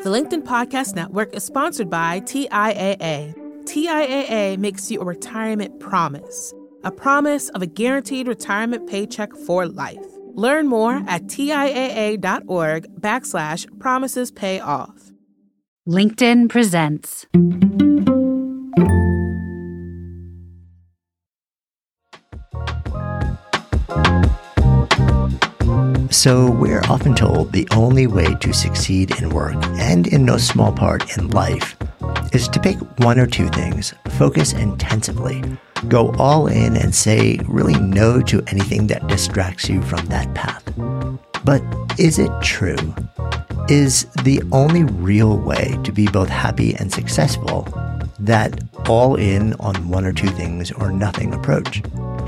The LinkedIn Podcast Network is sponsored by TIAA. TIAA makes you a retirement promise, a promise of a guaranteed retirement paycheck for life. Learn more at TIAA.org/promisespayoff. LinkedIn presents. So we're often told the only way to succeed in work, and in no small part in life, is to pick one or two things, focus intensively, go all in, and say really no to anything that distracts you from that path. But is it true? Is the only real way to be both happy and successful that all in on one or two things or nothing approach?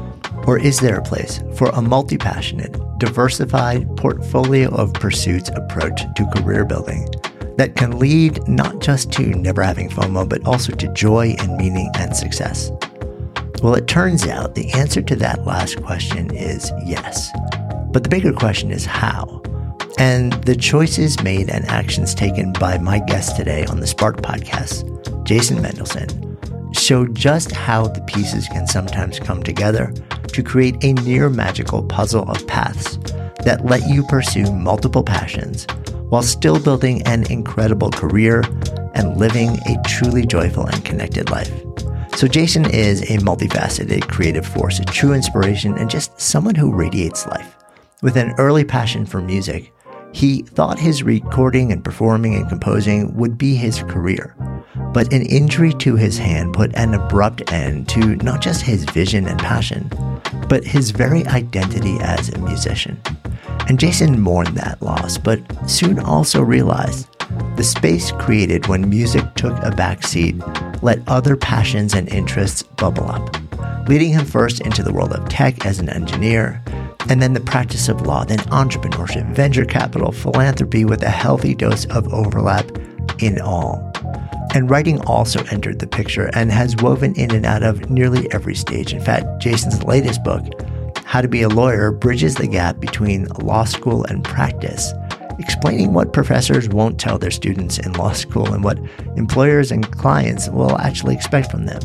Or is there a place for a multi-passionate, diversified portfolio of pursuits approach to career building that can lead not just to never having FOMO, but also to joy and meaning and success? Well, it turns out the answer to that last question is yes. But the bigger question is how? And the choices made and actions taken by my guest today on the Spark podcast, Jason Mendelsohn, show just how the pieces can sometimes come together to create a near magical puzzle of paths that let you pursue multiple passions while still building an incredible career and living a truly joyful and connected life. So Jason is a multifaceted creative force, a true inspiration, and just someone who radiates life. With an early passion for music, he thought his recording and performing and composing would be his career. But an injury to his hand put an abrupt end to not just his vision and passion, but his very identity as a musician. And Jason mourned that loss, but soon also realized the space created when music took a backseat let other passions and interests bubble up, leading him first into the world of tech as an engineer, and then the practice of law, then entrepreneurship, venture capital, philanthropy, with a healthy dose of overlap in all. And writing also entered the picture and has woven in and out of nearly every stage. In fact, Jason's latest book, How to Be a Lawyer, bridges the gap between law school and practice, explaining what professors won't tell their students in law school and what employers and clients will actually expect from them.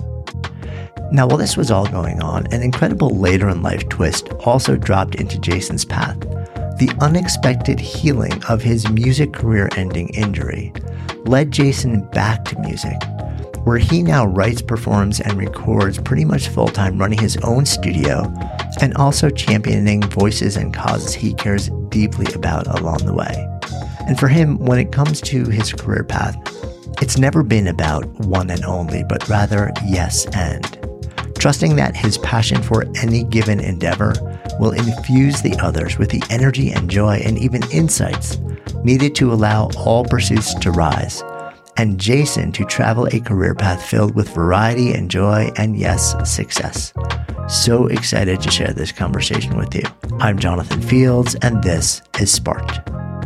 Now, while this was all going on, an incredible later-in-life twist also dropped into Jason's path: the unexpected healing of his music career-ending injury led Jason back to music, where he now writes, performs, and records pretty much full-time, running his own studio and also championing voices and causes he cares deeply about along the way. And for him, when it comes to his career path, it's never been about one and only, but rather yes and. Trusting that his passion for any given endeavor will infuse the others with the energy and joy and even insights needed to allow all pursuits to rise, and Jason to travel a career path filled with variety and joy and, yes, success. So excited to share this conversation with you. I'm Jonathan Fields, and this is Sparked.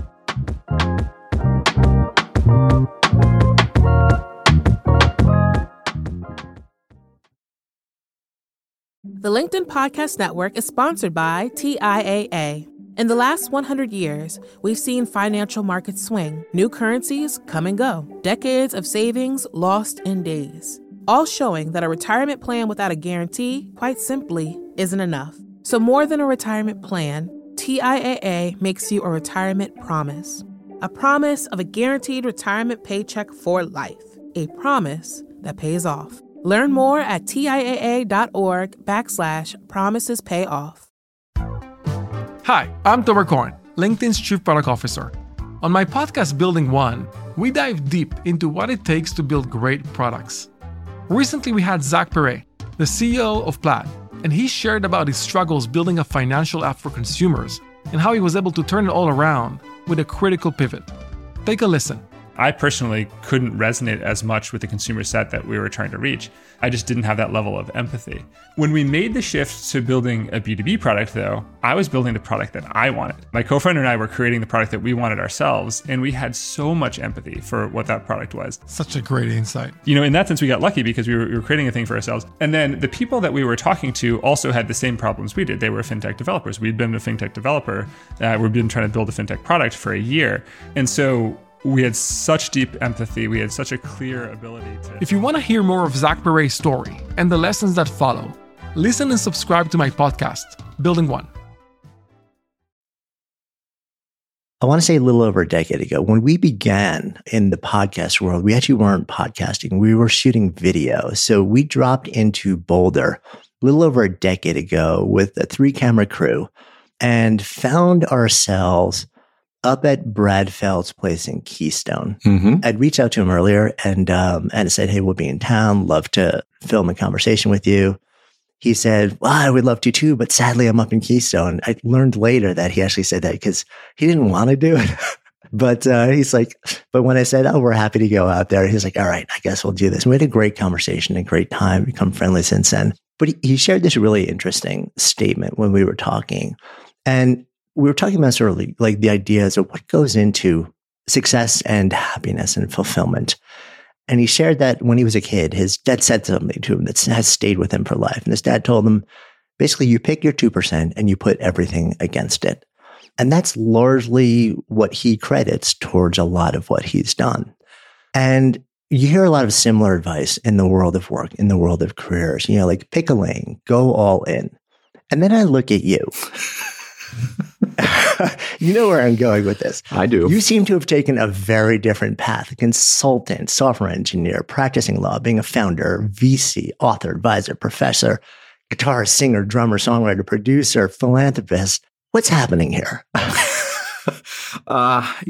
The LinkedIn Podcast Network is sponsored by TIAA. In the last 100 years, we've seen financial markets swing, new currencies come and go, decades of savings lost in days, all showing that a retirement plan without a guarantee, quite simply, isn't enough. So more than a retirement plan, TIAA makes you a retirement promise, a promise of a guaranteed retirement paycheck for life, a promise that pays off. Learn more at TIAA.org/promisespayoff. Hi, I'm Tomer Cohen, LinkedIn's Chief Product Officer. On my podcast, Building One, we dive deep into what it takes to build great products. Recently, we had Zach Perret, the CEO of Plaid, and he shared about his struggles building a financial app for consumers and how he was able to turn it all around with a critical pivot. Take a listen. I personally couldn't resonate as much with the consumer set that we were trying to reach. I just didn't have that level of empathy. When we made the shift to building a B2B product, though, I was building the product that I wanted. My co-founder and I were creating the product that we wanted ourselves, and we had so much empathy for what that product was. Such a great insight. You know, in that sense, we got lucky because we were creating a thing for ourselves. And then the people that we were talking to also had the same problems we did. They were fintech developers. We'd been a fintech developer. We'd been trying to build a fintech product for a year. And so We had such deep empathy. We had such a clear ability to... If you want to hear more of Zach Perret's story and the lessons that follow, listen and subscribe to my podcast, Building One. I want to say a little over a decade ago, when we began in the podcast world, we actually weren't podcasting. We were shooting video. So we dropped into Boulder a little over a decade ago with a 3-camera crew and found ourselves up at Brad Feld's place in Keystone. I'd reached out to him earlier and said, hey, we'll be in town. Love to film a conversation with you. He said, well, I would love to too, but sadly I'm up in Keystone. I learned later that he actually said that because he didn't want to do it. But he's like, but when I said, oh, we're happy to go out there, he's like, all right, I guess we'll do this. And we had a great conversation, a great time, become friendly since then. But he shared this really interesting statement when we were talking. And we were talking about sort of like the ideas of what goes into success and happiness and fulfillment. And he shared that when he was a kid, his dad said something to him that has stayed with him for life. And his dad told him, basically, you pick your 2% and you put everything against it. And that's largely what he credits towards a lot of what he's done. And you hear a lot of similar advice in the world of work, in the world of careers, like pick a lane, go all in. And then I look at you. You know where I'm going with this. I do. You seem to have taken a very different path. A consultant, software engineer, practicing law, being a founder, VC, author, advisor, professor, guitarist, singer, drummer, songwriter, producer, philanthropist. What's happening here? I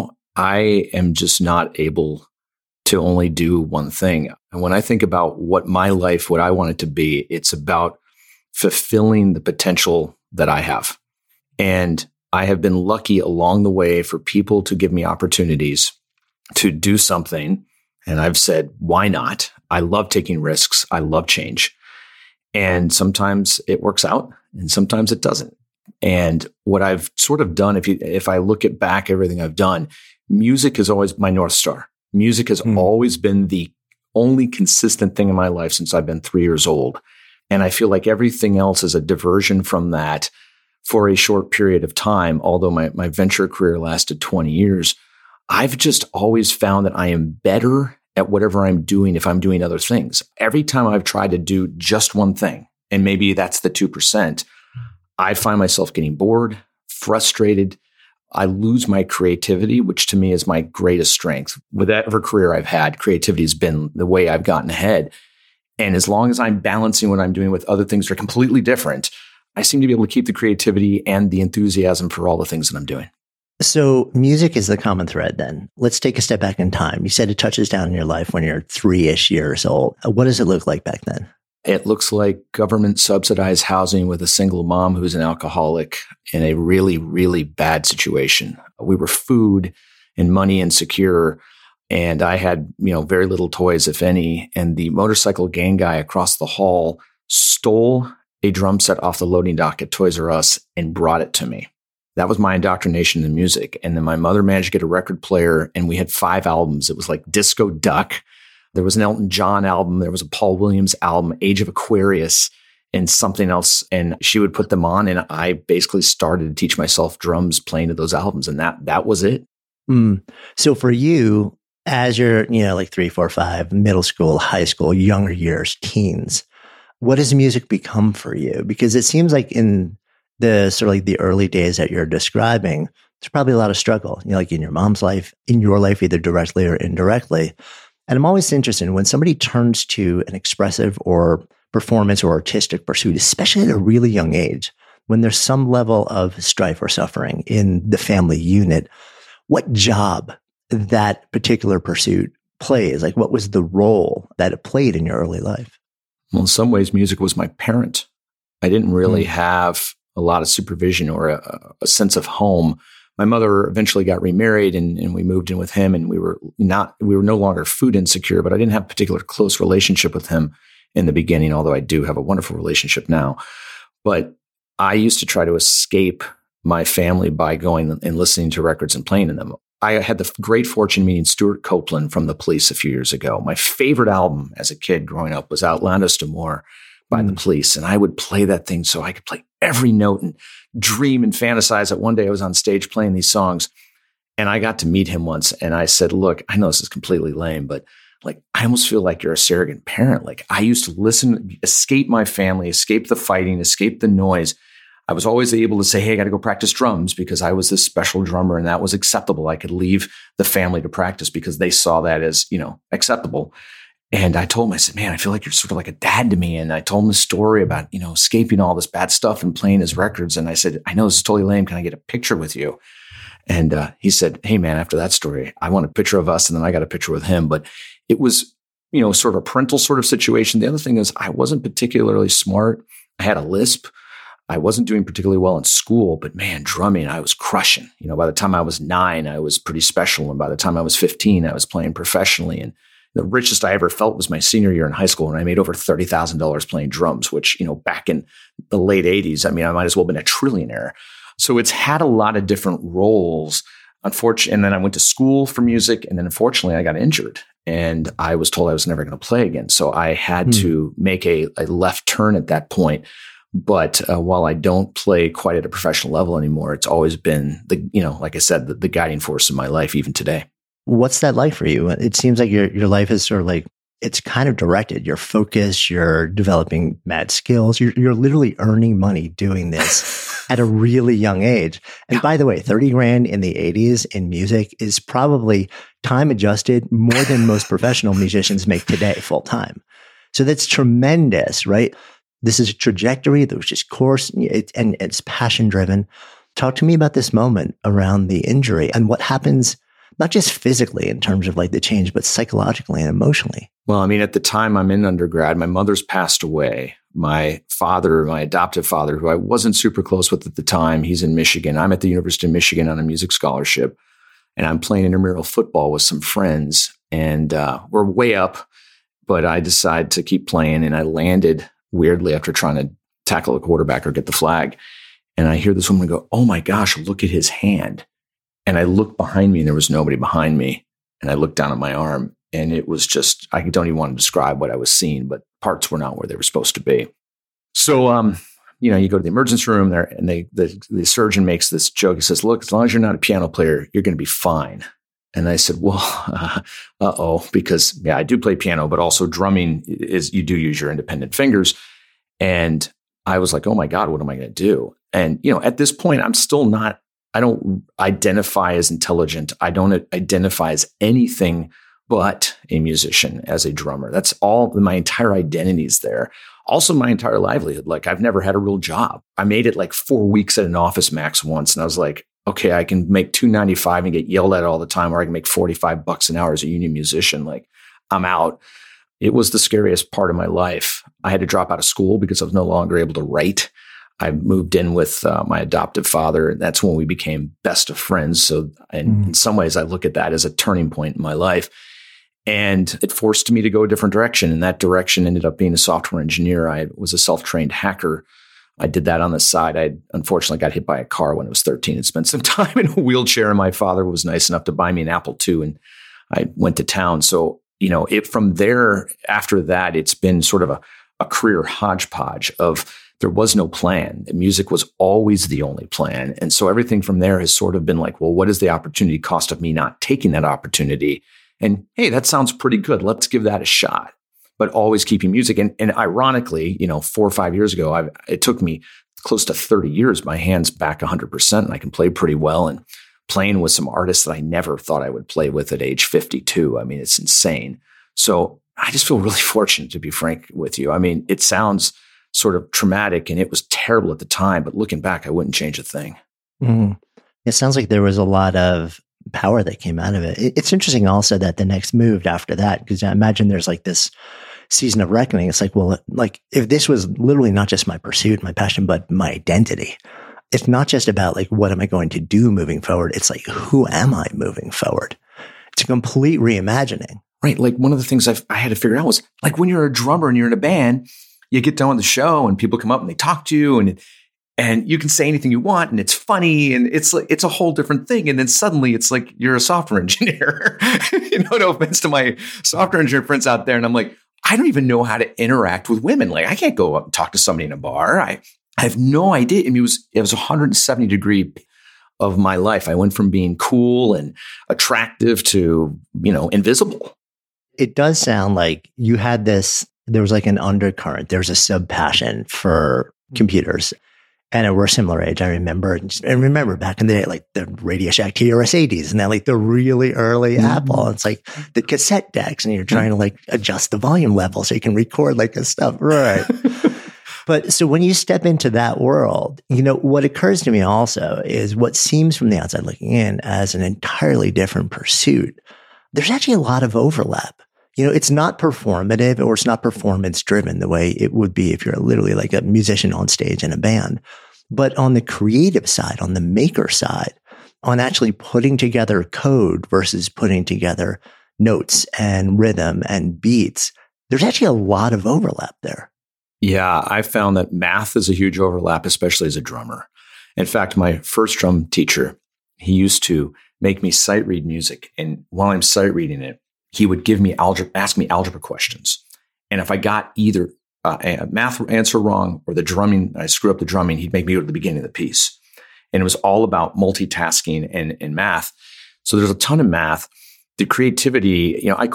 am just not able to only do one thing. And when I think about what I want it to be, it's about fulfilling the potential that I have. And I have been lucky along the way for people to give me opportunities to do something. And I've said, why not? I love taking risks. I love change. And sometimes it works out and sometimes it doesn't. And what I've sort of done, if I look at back everything I've done, music is always my North Star. Music has always been the only consistent thing in my life since I've been 3 years old. And I feel like everything else is a diversion from that for a short period of time. Although my venture career lasted 20 years, I've just always found that I am better at whatever I'm doing if I'm doing other things. Every time I've tried to do just one thing, and maybe that's the 2%, I find myself getting bored, frustrated. I lose my creativity, which to me is my greatest strength. Whatever career I've had, creativity has been the way I've gotten ahead. And as long as I'm balancing what I'm doing with other things that are completely different, I seem to be able to keep the creativity and the enthusiasm for all the things that I'm doing. So music is the common thread then. Let's take a step back in time. You said it touches down in your life when you're 3-ish years old. What does it look like back then? It looks like government subsidized housing with a single mom who's an alcoholic in a really, really bad situation. We were food and money insecure. And I had, very little toys, if any. And the motorcycle gang guy across the hall stole a drum set off the loading dock at Toys R Us and brought it to me. That was my indoctrination in music. And then my mother managed to get a record player and we had 5 albums. It was like Disco Duck. There was an Elton John album. There was a Paul Williams album, Age of Aquarius, and something else. And she would put them on. And I basically started to teach myself drums playing to those albums. And that was it. So for you, as you're, like 3, 4, 5, middle school, high school, younger years, teens, what does music become for you? Because it seems like in the sort of like the early days that you're describing, there's probably a lot of struggle, like in your mom's life, in your life, either directly or indirectly. And I'm always interested when somebody turns to an expressive or performance or artistic pursuit, especially at a really young age, when there's some level of strife or suffering in the family unit, what job that particular pursuit plays? Like, what was the role that it played in your early life? Well, in some ways, music was my parent. I didn't really have a lot of supervision or a sense of home. My mother eventually got remarried and we moved in with him, and we were no longer food insecure, but I didn't have a particular close relationship with him in the beginning, although I do have a wonderful relationship now. But I used to try to escape my family by going and listening to records and playing in them. I had the great fortune meeting Stuart Copeland from The Police a few years ago. My favorite album as a kid growing up was Outlandos d'Amour by The Police. And I would play that thing so I could play every note and dream and fantasize that one day I was on stage playing these songs. And I got to meet him once and I said, look, I know this is completely lame, but like, I almost feel like you're a surrogate parent. Like I used to listen, escape my family, escape the fighting, escape the noise. I was always able to say, hey, I got to go practice drums because I was this special drummer and that was acceptable. I could leave the family to practice because they saw that as, acceptable. And I told him, I said, man, I feel like you're sort of like a dad to me. And I told him the story about, escaping all this bad stuff and playing his records. And I said, I know this is totally lame. Can I get a picture with you? And he said, hey, man, after that story, I want a picture of us. And then I got a picture with him. But it was, sort of a parental sort of situation. The other thing is I wasn't particularly smart. I had a lisp. I wasn't doing particularly well in school, but man, drumming, I was crushing. By the time I was 9, I was pretty special. And by the time I was 15, I was playing professionally. And the richest I ever felt was my senior year in high school. And I made over $30,000 playing drums, which, back in the late 80s, I might as well have been a trillionaire. So it's had a lot of different roles. Unfortunately, and then I went to school for music. And then unfortunately, I got injured and I was told I was never going to play again. So I had to make a left turn at that point. But while I don't play quite at a professional level anymore, it's always been like I said, the guiding force in my life, even today. What's that like for you? It seems like your life is sort of like, it's kind of directed. You're focused, you're developing mad skills. You're literally earning money doing this at a really young age. And by the way, 30 grand in the 80s in music is probably time adjusted more than most professional musicians make today full time. So that's tremendous, right? This is a trajectory that was just course and it's passion driven. Talk to me about this moment around the injury and what happens, not just physically in terms of like the change, but psychologically and emotionally. Well, at the time I'm in undergrad, my mother's passed away. My father, my adoptive father, who I wasn't super close with at the time, he's in Michigan. I'm at the University of Michigan on a music scholarship and I'm playing intramural football with some friends and we're way up, but I decided to keep playing and I landed weirdly after trying to tackle a quarterback or get the flag. And I hear this woman go, oh my gosh, look at his hand. And I looked behind me and there was nobody behind me. And I looked down at my arm and it was just, I don't even want to describe what I was seeing, but parts were not where they were supposed to be. So, you go to the emergency room there and the surgeon makes this joke. He says, look, as long as you're not a piano player, you're going to be fine. And I said, well, because I do play piano, but also drumming is you do use your independent fingers. And I was like, oh my God, what am I going to do? And, at this point, I don't identify as intelligent. I don't identify as anything but a musician, as a drummer. That's all, my entire identity is there. Also, my entire livelihood. Like I've never had a real job. I made it like 4 weeks at an Office Max once. And I was like, okay, I can make $2.95 and get yelled at all the time, or I can make $45 an hour as a union musician. Like I'm out. It was the scariest part of my life. I had to drop out of school because I was no longer able to write. I moved in with my adoptive father, and that's when we became best of friends. So in some ways, I look at that as a turning point in my life. And it forced me to go a different direction. And that direction ended up being a software engineer. I was a self-trained hacker. I did that on the side. I unfortunately got hit by a car when I was 13 and spent some time in a wheelchair. And my father was nice enough to buy me an Apple II. And I went to town. So, from there, after that, it's been sort of a career hodgepodge of there was no plan. Music was always the only plan. And so everything from there has sort of been like, well, what is the opportunity cost of me not taking that opportunity? And hey, that sounds pretty good. Let's give that a shot. But always keeping music. And ironically, 4 or 5 years ago, it took me close to 30 years. My hand's back 100% and I can play pretty well. And playing with some artists that I never thought I would play with at age 52. It's insane. So I just feel really fortunate, to be frank with you. It sounds sort of traumatic and it was terrible at the time, but looking back, I wouldn't change a thing. Mm-hmm. It sounds like there was a lot of power that came out of it. It's interesting also that the next move after that, because I imagine there's like this season of reckoning. It's like, well, like if this was literally not just my pursuit, my passion, but my identity, it's not just about like, what am I going to do moving forward? It's like, who am I moving forward? It's a complete reimagining. Right. Like one of the things I had to figure out was like when you're a drummer and you're in a band, you get done with the show and people come up and they talk to you and you can say anything you want and it's funny and it's like, it's a whole different thing. And then suddenly it's like, you're a software engineer, no offense to my software engineer friends out there. And I'm like, I don't even know how to interact with women. Like I can't go up and talk to somebody in a bar. I have no idea. It was a 170-degree of my life. I went from being cool and attractive to, invisible. It does sound like you had there was like an undercurrent. There's a sub-passion for computers. And we're a similar age. I remember back in the day, like the Radio Shack TRS-80s and then like the really early Apple. It's like the cassette decks and you're trying to like adjust the volume level so you can record like this stuff. Right. But so when you step into that world, what occurs to me also is what seems from the outside looking in as an entirely different pursuit. There's actually a lot of overlap. It's not performative or it's not performance driven the way it would be if you're literally like a musician on stage in a band. But on the creative side, on the maker side, on actually putting together code versus putting together notes and rhythm and beats, there's actually a lot of overlap there. Yeah, I found that math is a huge overlap, especially as a drummer. In fact, my first drum teacher, he used to make me sight read music. And while I'm sight reading it, he would ask me algebra questions. And if I got either a math answer wrong or the drumming, I screw up the drumming, he'd make me go to the beginning of the piece. And it was all about multitasking and math. So there's a ton of math. The creativity, I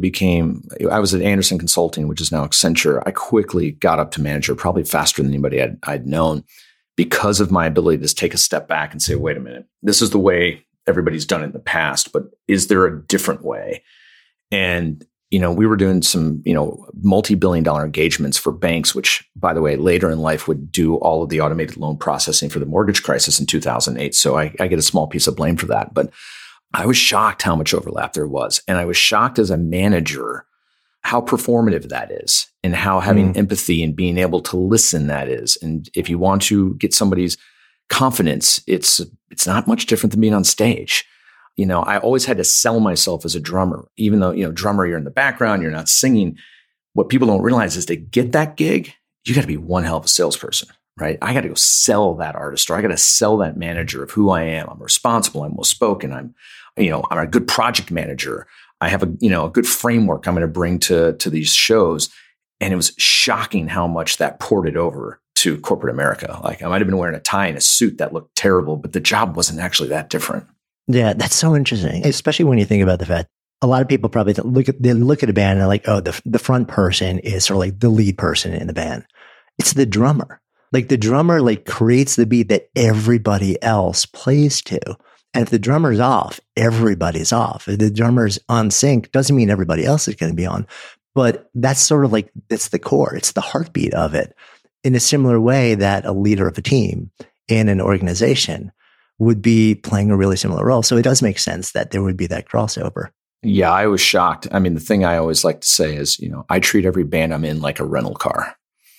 was at Anderson Consulting, which is now Accenture. I quickly got up to manager, probably faster than anybody I'd known because of my ability to just take a step back and say, wait a minute, this is the way everybody's done it in the past, but is there a different way? And, we were doing some, multi-billion-dollar engagements for banks, which, by the way, later in life would do all of the automated loan processing for the mortgage crisis in 2008. So I get a small piece of blame for that. But I was shocked how much overlap there was. And I was shocked as a manager how performative that is and how having empathy and being able to listen that is. And if you want to get somebody's confidence, it's not much different than being on stage. I always had to sell myself as a drummer, even though, drummer, you're in the background, you're not singing. What people don't realize is to get that gig, you got to be one hell of a salesperson, right? I got to go sell that artist or I got to sell that manager of who I am. I'm responsible. I'm well spoken. I'm a good project manager. I have a good framework I'm going to bring to these shows. And it was shocking how much that ported over to corporate America. Like I might've been wearing a tie and a suit that looked terrible, but the job wasn't actually that different. Yeah, that's so interesting, especially when you think about the fact a lot of people probably look at a band and they're like, oh, the front person is sort of like the lead person in the band. It's the drummer. Like the drummer like creates the beat that everybody else plays to. And if the drummer's off, everybody's off. If the drummer's on sync, doesn't mean everybody else is going to be on. But that's sort of like, it's the core. It's the heartbeat of it. In a similar way that a leader of a team in an organization would be playing a really similar role. So it does make sense that there would be that crossover. Yeah, I was shocked. I mean, the thing I always like to say is, I treat every band I'm in like a rental car.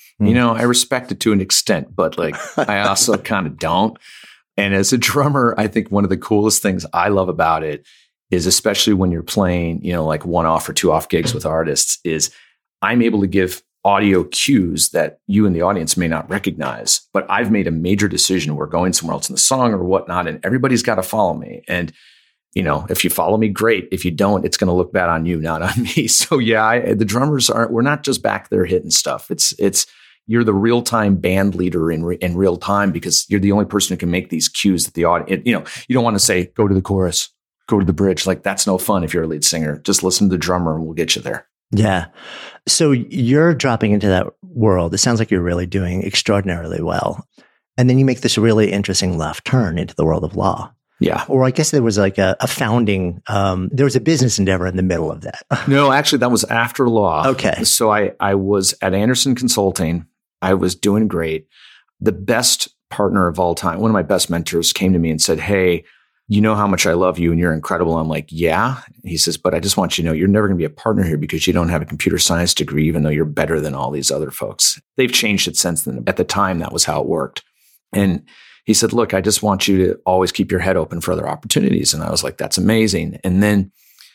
I respect it to an extent, but like I also kind of don't. And as a drummer, I think one of the coolest things I love about it is, especially when you're playing, like 1-off or 2-off gigs with artists, is I'm able to give audio cues that you in the audience may not recognize, but I've made a major decision. We're going somewhere else in the song or whatnot, and everybody's got to follow me. And, if you follow me, great. If you don't, it's going to look bad on you, not on me. So yeah, the drummers we're not just back there hitting stuff. It's you're the real-time band leader in real time because you're the only person who can make these cues that the audience, you don't want to say, go to the chorus, go to the bridge. Like that's no fun if you're a lead singer. Just listen to the drummer and we'll get you there. Yeah. So you're dropping into that world. It sounds like you're really doing extraordinarily well. And then you make this really interesting left turn into the world of law. Yeah. Or I guess there was like a founding, there was a business endeavor in the middle of that. No, actually that was after law. Okay. So I was at Anderson Consulting. I was doing great. The best partner of all time, one of my best mentors came to me and said, hey, you know how much I love you and you're incredible. I'm like, yeah. He says, but I just want you to know you're never going to be a partner here because you don't have a computer science degree, even though you're better than all these other folks. They've changed it since then. At the time, that was how it worked. And he said, look, I just want you to always keep your head open for other opportunities. And I was like, that's amazing. And then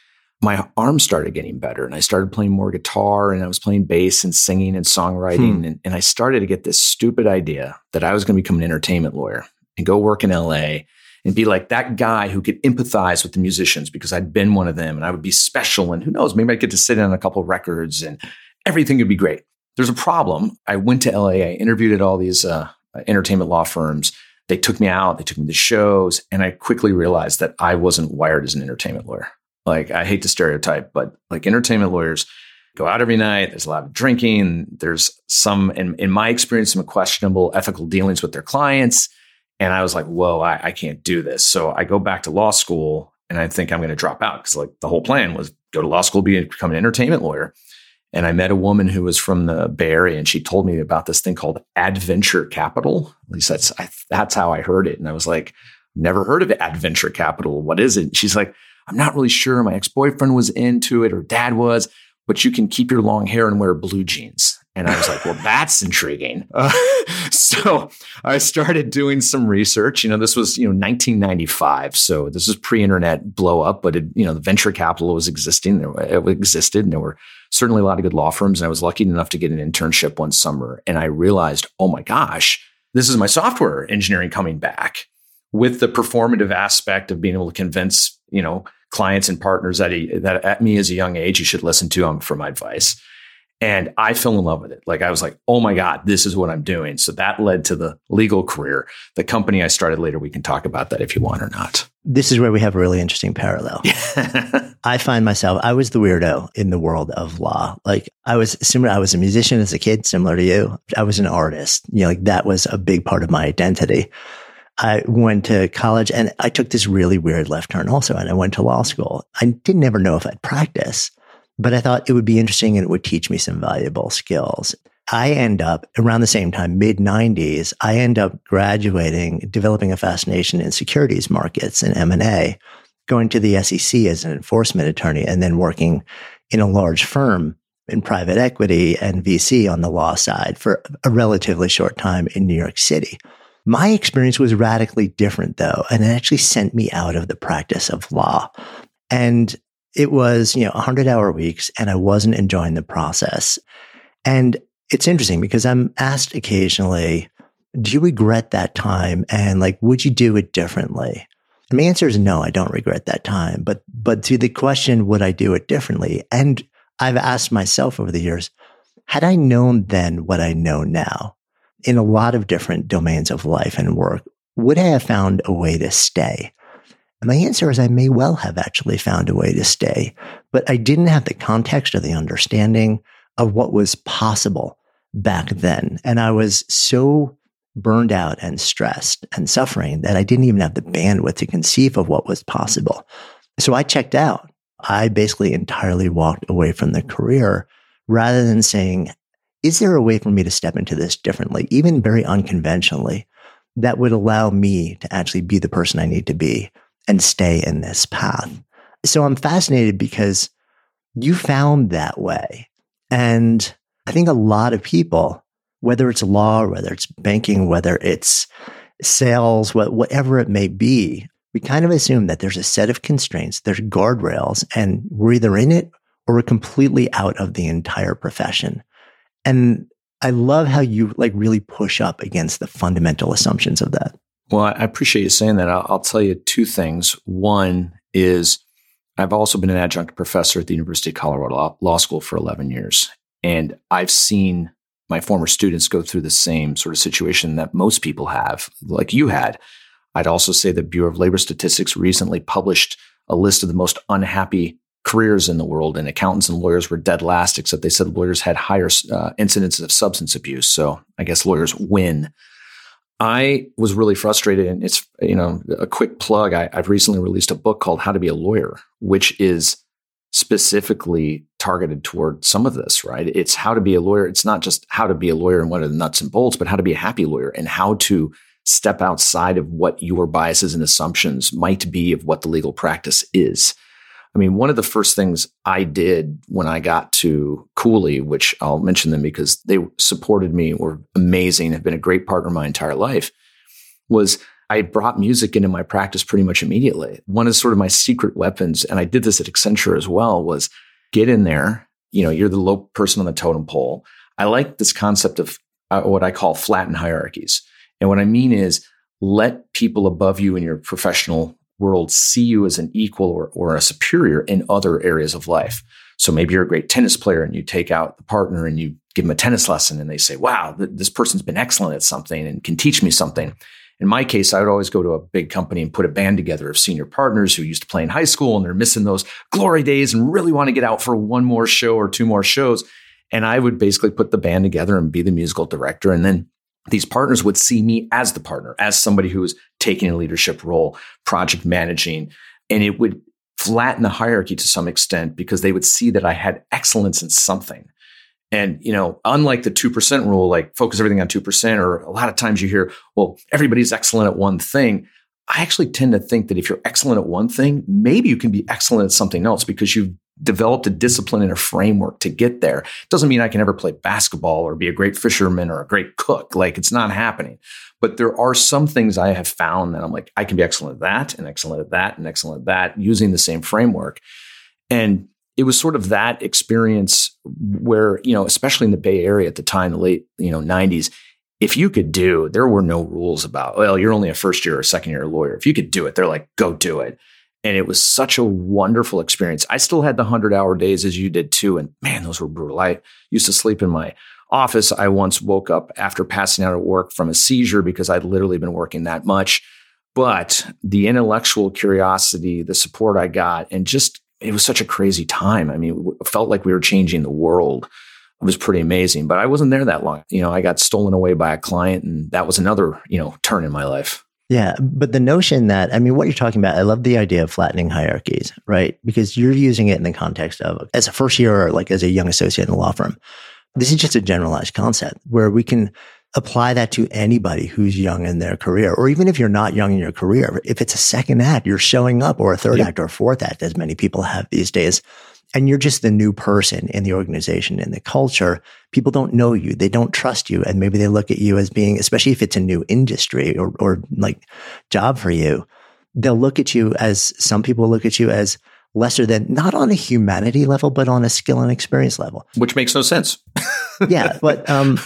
my arms started getting better and I started playing more guitar and I was playing bass and singing and songwriting. And I started to get this stupid idea that I was going to become an entertainment lawyer and go work in LA and be like that guy who could empathize with the musicians because I'd been one of them and I would be special. And who knows, maybe I'd get to sit in on a couple of records and everything would be great. There's a problem. I went to LA, I interviewed at all these entertainment law firms. they took me out, they took me to shows, and I quickly realized that I wasn't wired as an entertainment lawyer. Like, I hate to stereotype, but like entertainment lawyers go out every night. There's a lot of drinking. There's some, in my experience, some questionable ethical dealings with their clients. And I was like, whoa, I can't do this. So I go back to law school and I think I'm going to drop out because like the whole plan was go to law school, become an entertainment lawyer. And I met a woman who was from the Bay Area, and she told me about this thing called Adventure Capital. At least that's how I heard it. And I was like, never heard of Adventure Capital. What is it? And she's like, I'm not really sure. My ex-boyfriend was into it, or dad was, but you can keep your long hair and wear blue jeans. And I was like, well, that's intriguing. So I started doing some research. This was, 1995. So this is pre-internet blow up, but the venture capital was existing. It existed, and there were certainly a lot of good law firms. And I was lucky enough to get an internship one summer. And I realized, oh my gosh, this is my software engineering coming back with the performative aspect of being able to convince, clients and partners that at me as a young age, you should listen to them for my advice. And I fell in love with it. Like, I was like, oh my God, this is what I'm doing. So that led to the legal career. The company I started later, we can talk about that if you want or not. This is where we have a really interesting parallel. I find myself, I was the weirdo in the world of law. Like, I was a musician as a kid, similar to you. I was an artist. That was a big part of my identity. I went to college and I took this really weird left turn also. And I went to law school. I didn't ever know if I'd practice, but I thought it would be interesting and it would teach me some valuable skills. I end up around the same time, mid 90s, I end up graduating, developing a fascination in securities markets and M&A, going to the SEC as an enforcement attorney, and then working in a large firm in private equity and VC on the law side for a relatively short time in New York City. My experience was radically different though, and it actually sent me out of the practice of law. And it was, 100-hour weeks, and I wasn't enjoying the process. And it's interesting because I'm asked occasionally, do you regret that time? And would you do it differently? And my answer is no, I don't regret that time. But to the question, would I do it differently? And I've asked myself over the years, had I known then what I know now in a lot of different domains of life and work, would I have found a way to stay? And my answer is I may well have actually found a way to stay, but I didn't have the context or the understanding of what was possible back then. And I was so burned out and stressed and suffering that I didn't even have the bandwidth to conceive of what was possible. So I checked out. I basically entirely walked away from the career rather than saying, is there a way for me to step into this differently, even very unconventionally, that would allow me to actually be the person I need to be and stay in this path? So I'm fascinated because you found that way. And I think a lot of people, whether it's law, whether it's banking, whether it's sales, whatever it may be, we kind of assume that there's a set of constraints, there's guardrails, and we're either in it or we're completely out of the entire profession. And I love how you really push up against the fundamental assumptions of that. Well, I appreciate you saying that. I'll tell you two things. One is I've also been an adjunct professor at the University of Colorado Law School for 11 years. And I've seen my former students go through the same sort of situation that most people have, like you had. I'd also say the Bureau of Labor Statistics recently published a list of the most unhappy careers in the world, and accountants and lawyers were dead last, except they said lawyers had higher incidences of substance abuse. So I guess lawyers win. I was really frustrated, and it's, a quick plug. I've recently released a book called How to Be a Lawyer, which is specifically targeted toward some of this, right? It's how to be a lawyer. It's not just how to be a lawyer and what are the nuts and bolts, but how to be a happy lawyer and how to step outside of what your biases and assumptions might be of what the legal practice is. I mean, one of the first things I did when I got to Cooley, which I'll mention them because they supported me, were amazing, have been a great partner my entire life, was I brought music into my practice pretty much immediately. One of sort of my secret weapons, and I did this at Accenture as well, was get in there. You're the low person on the totem pole. I like this concept of what I call flattened hierarchies. And what I mean is let people above you in your professional world see you as an equal or a superior in other areas of life. So maybe you're a great tennis player and you take out the partner and you give them a tennis lesson and they say, wow, this person's been excellent at something and can teach me something. In my case, I would always go to a big company and put a band together of senior partners who used to play in high school and they're missing those glory days and really want to get out for one more show or two more shows. And I would basically put the band together and be the musical director. And then these partners would see me as the partner, as somebody who was taking a leadership role, project managing, and it would flatten the hierarchy to some extent because they would see that I had excellence in something. And, unlike the 2% rule, like focus everything on 2%, or a lot of times you hear, well, everybody's excellent at one thing. I actually tend to think that if you're excellent at one thing, maybe you can be excellent at something else because you've developed a discipline and a framework to get there. Doesn't mean I can ever play basketball or be a great fisherman or a great cook. Like, it's not happening. But there are some things I have found that I'm like, I can be excellent at that and excellent at that and excellent at that using the same framework. And it was sort of that experience where, especially in the Bay Area at the time, the late, 90s, if you could there were no rules about, well, you're only a first year or second year lawyer. If you could do it, they're like, go do it. And it was such a wonderful experience. I still had the 100-hour days as you did too. And man, those were brutal. I used to sleep in my office. I once woke up after passing out at work from a seizure because I'd literally been working that much. But the intellectual curiosity, the support I got, and just, it was such a crazy time. I mean, it felt like we were changing the world. It was pretty amazing, but I wasn't there that long. I got stolen away by a client, and that was another, turn in my life. Yeah. But the notion that, what you're talking about, I love the idea of flattening hierarchies, right? Because you're using it in the context of as a first year or like as a young associate in a law firm. This is just a generalized concept where we can apply that to anybody who's young in their career, or even if you're not young in your career, if it's a second act, you're showing up, or a third act or a fourth act, as many people have these days. And you're just the new person in the organization, in the culture. People don't know you. They don't trust you. And maybe they look at you as being, especially if it's a new industry or like job for you, they'll look at you as, some people look at you as lesser than, not on a humanity level, but on a skill and experience level. Which makes no sense. Yeah. But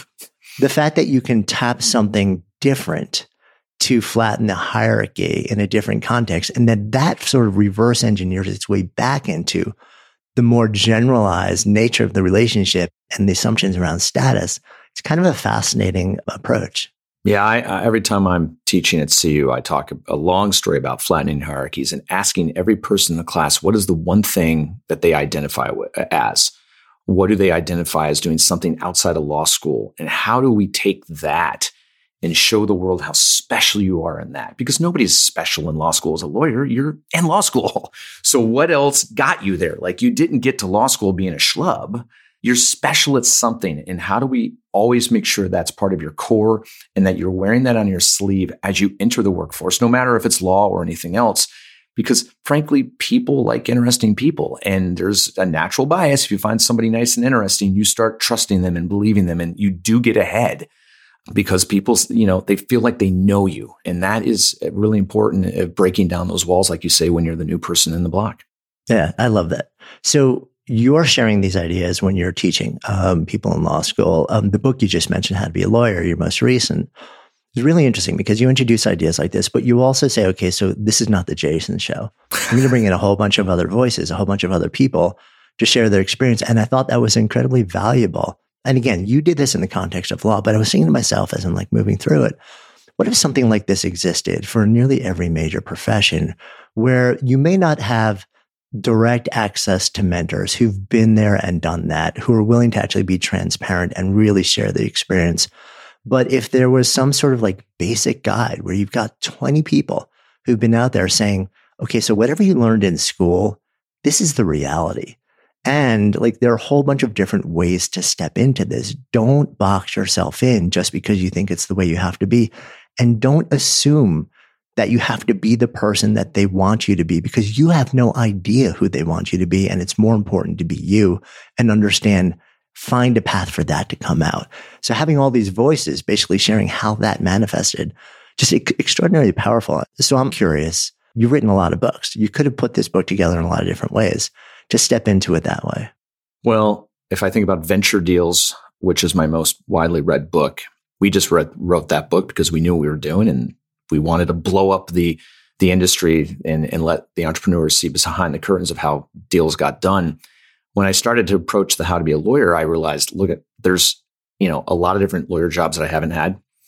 the fact that you can tap something different to flatten the hierarchy in a different context, and then that sort of reverse engineers its way back into the more generalized nature of the relationship and the assumptions around status, it's kind of a fascinating approach. Yeah, I every time I'm teaching at CU, I talk a long story about flattening hierarchies and asking every person in the class, what is the one thing that they identify as? What do they identify as doing something outside of law school? And how do we take that and show the world how special you are in that? Because nobody's special in law school as a lawyer. You're in law school. So what else got you there? Like, you didn't get to law school being a schlub. You're special at something. And how do we always make sure that's part of your core and that you're wearing that on your sleeve as you enter the workforce, no matter if it's law or anything else? Because frankly, people like interesting people. And there's a natural bias. If you find somebody nice and interesting, you start trusting them and believing them, and you do get ahead. Because people, they feel like they know you. And that is really important at breaking down those walls, like you say, when you're the new person in the block. Yeah, I love that. So you're sharing these ideas when you're teaching people in law school. The book you just mentioned, How to Be a Lawyer, your most recent, is really interesting because you introduce ideas like this, but you also say, okay, so this is not the Jason Show. I'm going to bring in a whole bunch of other voices, a whole bunch of other people to share their experience. And I thought that was incredibly valuable. And again, you did this in the context of law, but I was thinking to myself as I'm like moving through it, what if something like this existed for nearly every major profession where you may not have direct access to mentors who've been there and done that, who are willing to actually be transparent and really share the experience. But if there was some sort of like basic guide where you've got 20 people who've been out there saying, okay, so whatever you learned in school, this is the reality. And like, there are a whole bunch of different ways to step into this. Don't box yourself in just because you think it's the way you have to be. And don't assume that you have to be the person that they want you to be, because you have no idea who they want you to be. And it's more important to be you and understand, find a path for that to come out. So having all these voices basically sharing how that manifested, just extraordinarily powerful. So I'm curious, you've written a lot of books. You could have put this book together in a lot of different ways. Just step into it that way. Well, if I think about Venture Deals, which is my most widely read book, we just wrote that book because we knew what we were doing and we wanted to blow up the industry and let the entrepreneurs see behind the curtains of how deals got done. When I started to approach the How to Be a Lawyer, I realized, there's a lot of different lawyer jobs that I haven't had.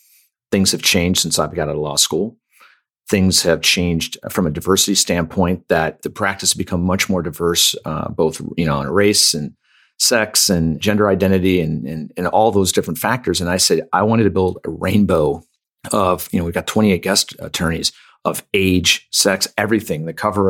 things have changed since I've got out of law school. Things have changed from a diversity standpoint, that the practice has become much more diverse, both, on race and sex and gender identity and all those different factors. And I said, I wanted to build a rainbow of, we've got 28 guest attorneys of age, sex, everything. The cover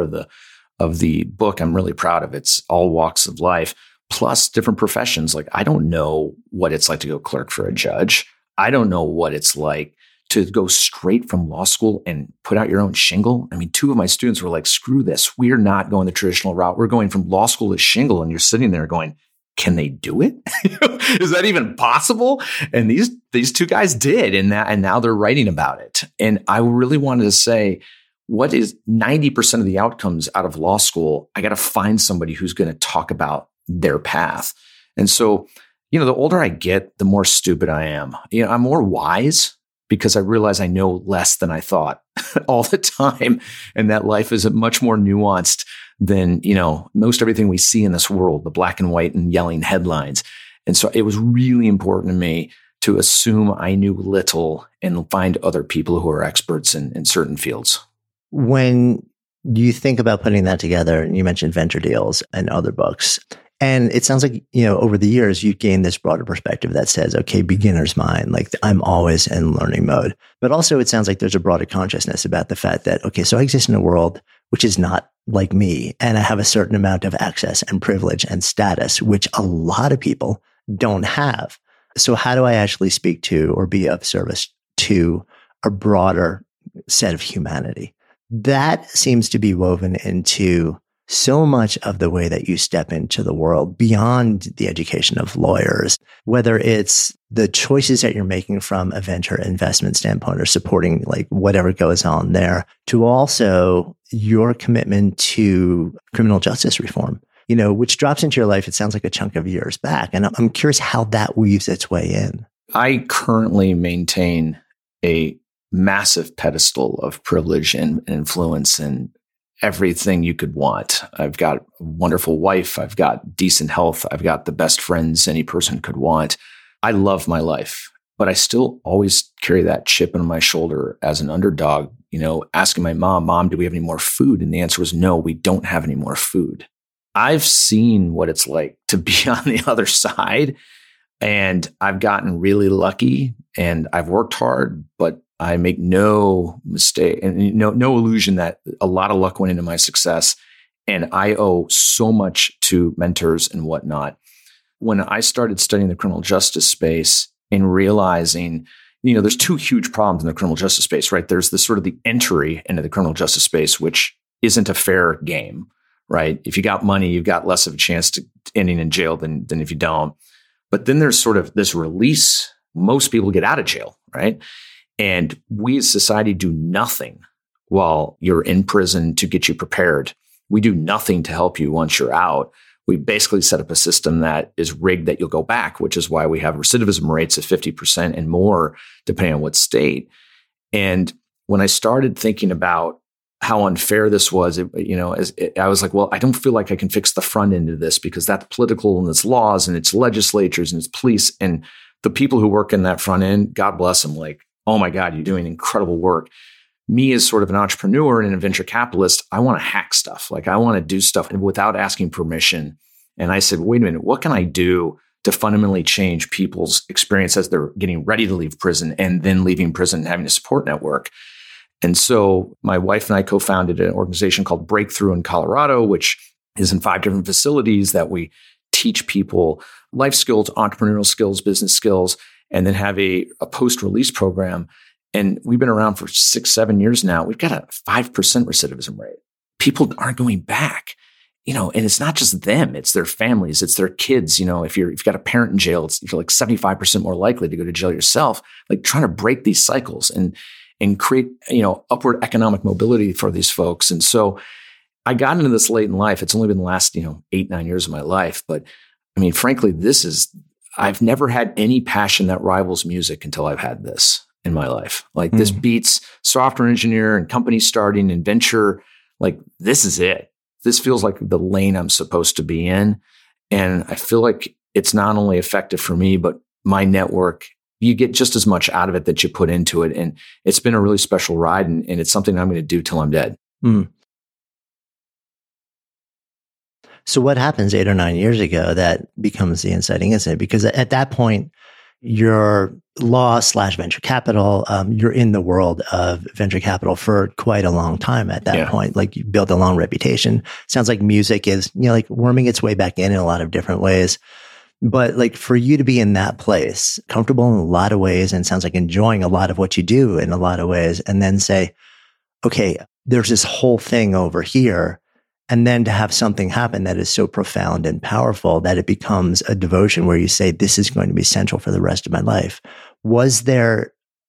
of the book, I'm really proud of. It's all walks of life, plus different professions. Like, I don't know what it's like to go clerk for a judge. I don't know what it's like to go straight from law school and put out your own shingle. I mean, 2 of my students were like, screw this. We're not going the traditional route. We're going from law school to shingle. And you're sitting there going, can they do it? Is that even possible? And these 2 guys did. And now they're writing about it. And I really wanted to say, what is 90% of the outcomes out of law school? I got to find somebody who's going to talk about their path. And so, the older I get, the more stupid I am. I'm more wise because I realize I know less than I thought all the time. And that life is much more nuanced than, most everything we see in this world, the black and white and yelling headlines. And so it was really important to me to assume I knew little and find other people who are experts in certain fields. When you think about putting that together, and you mentioned Venture Deals and other books, and it sounds like, over the years, you've gained this broader perspective that says, okay, beginner's mind, like I'm always in learning mode. But also it sounds like there's a broader consciousness about the fact that, okay, so I exist in a world which is not like me, and I have a certain amount of access and privilege and status, which a lot of people don't have. So how do I actually speak to or be of service to a broader set of humanity? That seems to be woven into so much of the way that you step into the world beyond the education of lawyers, whether it's the choices that you're making from a venture investment standpoint or supporting like whatever goes on there, to also your commitment to criminal justice reform, which drops into your life, it sounds like a chunk of years back. And I'm curious how that weaves its way in. I currently maintain a massive pedestal of privilege and influence and everything you could want. I've got a wonderful wife. I've got decent health. I've got the best friends any person could want. I love my life, but I still always carry that chip on my shoulder as an underdog, asking my mom, do we have any more food? And the answer was no, we don't have any more food. I've seen what it's like to be on the other side, and I've gotten really lucky and I've worked hard, but I make no mistake and no illusion that a lot of luck went into my success. And I owe so much to mentors and whatnot. When I started studying the criminal justice space and realizing, there's 2 huge problems in the criminal justice space, right? There's the sort of the entry into the criminal justice space, which isn't a fair game, right? If you got money, you've got less of a chance to ending in jail than if you don't. But then there's sort of this release. Most people get out of jail, right? And we as society do nothing while you're in prison to get you prepared. We do nothing to help you once you're out. We basically set up a system that is rigged that you'll go back, which is why we have recidivism rates of 50% and more, depending on what state. And when I started thinking about how unfair this was, I was like, well, I don't feel like I can fix the front end of this because that's political and it's laws and it's legislatures and it's police. And the people who work in that front end, God bless them, like, oh my God, you're doing incredible work. Me as sort of an entrepreneur and a venture capitalist, I want to hack stuff. Like I want to do stuff without asking permission. And I said, wait a minute, what can I do to fundamentally change people's experience as they're getting ready to leave prison and then leaving prison and having a support network? And so my wife and I co-founded an organization called Breakthrough in Colorado, which is in 5 different facilities that we teach people life skills, entrepreneurial skills, business skills, and then have a post-release program. And we've been around for 6-7 years now. We've got a 5% recidivism rate. People aren't going back, and it's not just them, it's their families, it's their kids. If you've got a parent in jail, you're like 75% more likely to go to jail yourself, like trying to break these cycles and create, upward economic mobility for these folks. And so I got into this late in life. It's only been the last, 8-9 years of my life. But I mean, frankly, I've never had any passion that rivals music until I've had this in my life. Like this beats software engineer and company starting and venture. Like this is it. This feels like the lane I'm supposed to be in. And I feel like it's not only effective for me, but my network you get just as much out of it that you put into it. And it's been a really special ride, and it's something I'm going to do till I'm dead. Mm. So what happens 8 or 9 years ago that becomes the inciting incident? Because at that point, you're law/venture capital. You're in the world of venture capital for quite a long time at that point. Like, you built a long reputation. Sounds like music is, like worming its way back in a lot of different ways. But like, for you to be in that place, comfortable in a lot of ways, and sounds like enjoying a lot of what you do in a lot of ways, and then say, okay, there's this whole thing over here. And then to have something happen that is so profound and powerful that it becomes a devotion where you say, this is going to be central for the rest of my life. Was there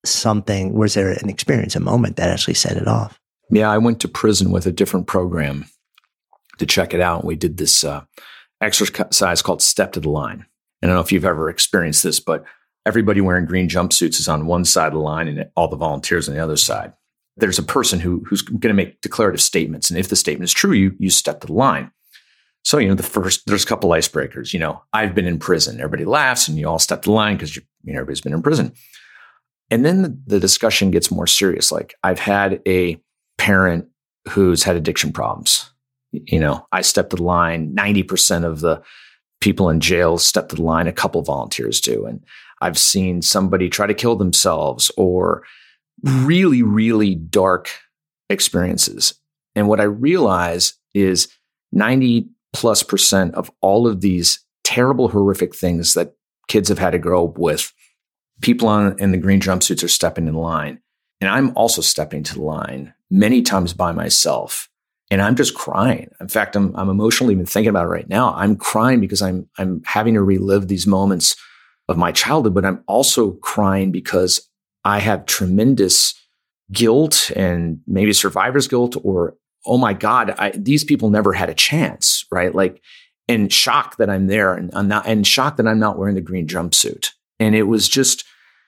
an experience, a moment that actually set it off? Yeah, I went to prison with a different program to check it out. We did this exercise called Step to the Line. I don't know if you've ever experienced this, but everybody wearing green jumpsuits is on one side of the line and all the volunteers on the other side. There's a person who's going to make declarative statements. And if the statement is true, you step to the line. So, there's a couple icebreakers. I've been in prison. Everybody laughs and you all step to the line because everybody's been in prison. And then the discussion gets more serious. Like, I've had a parent who's had addiction problems. I step to the line. 90% of the people in jail step to the line. A couple volunteers do. And I've seen somebody try to kill themselves, or really, really dark experiences. And what I realize is 90+% of all of these terrible, horrific things that kids have had to grow up with, people in the green jumpsuits are stepping in line. And I'm also stepping to the line many times by myself. And I'm just crying. In fact, I'm emotionally even thinking about it right now. I'm crying because I'm having to relive these moments of my childhood, but I'm also crying because I have tremendous guilt, and maybe survivor's guilt, or, oh my God, these people never had a chance, right? Like, and shock that I'm there, and shock that I'm not wearing the green jumpsuit. And it was just,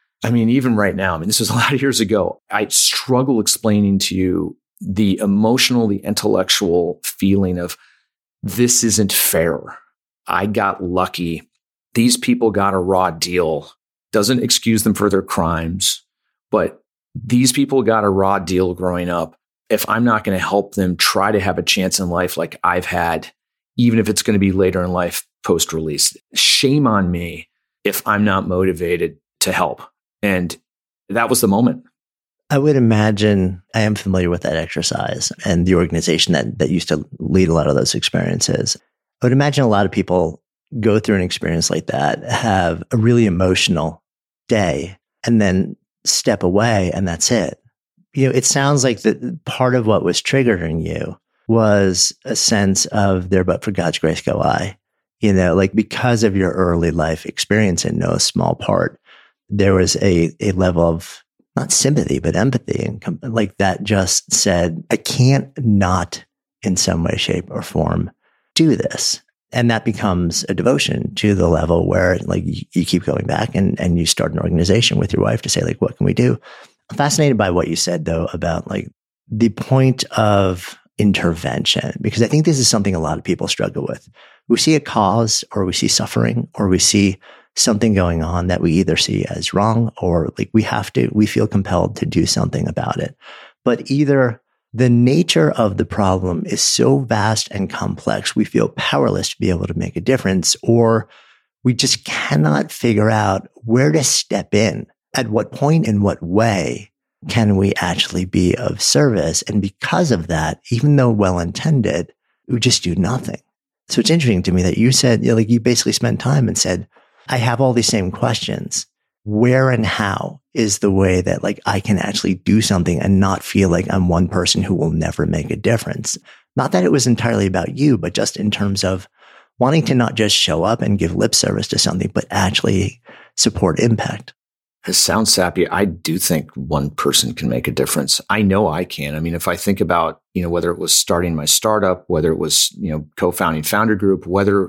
even right now, this was a lot of years ago, I struggle explaining to you the emotional, the intellectual feeling of, this isn't fair. I got lucky. These people got a raw deal. Doesn't excuse them for their crimes. But these people got a raw deal growing up. If I'm not going to help them try to have a chance in life like I've had, even if it's going to be later in life post-release, shame on me if I'm not motivated to help. And that was the moment. I would imagine, I am familiar with that exercise and the organization that used to lead a lot of those experiences. I would imagine a lot of people go through an experience like that, have a really emotional day, and then step away, and that's it. It sounds like that part of what was triggering you was a sense of, there but for God's grace go I. Like, because of your early life experience, in no small part, there was a level of not sympathy, but empathy, and like that just said, I can't not in some way, shape, or form do this. And that becomes a devotion to the level where, like, you keep going back and you start an organization with your wife to say, like, what can we do? I'm fascinated by what you said, though, about like the point of intervention, because I think this is something a lot of people struggle with. We see a cause, or we see suffering, or we see something going on that we either see as wrong, or like we feel compelled to do something about it. But either the nature of the problem is so vast and complex, we feel powerless to be able to make a difference, or we just cannot figure out where to step in. At what point, in what way can we actually be of service? And because of that, even though well-intended, we just do nothing. So it's interesting to me that you said, you basically spent time and said, I have all these same questions. Where and how is the way that like I can actually do something and not feel like I'm one person who will never make a difference? Not that it was entirely about you, but just in terms of wanting to not just show up and give lip service to something, but actually support impact. It sounds sappy. I do think one person can make a difference. I know I can. If I think about, whether it was starting my startup, whether it was, co-founding Founder Group,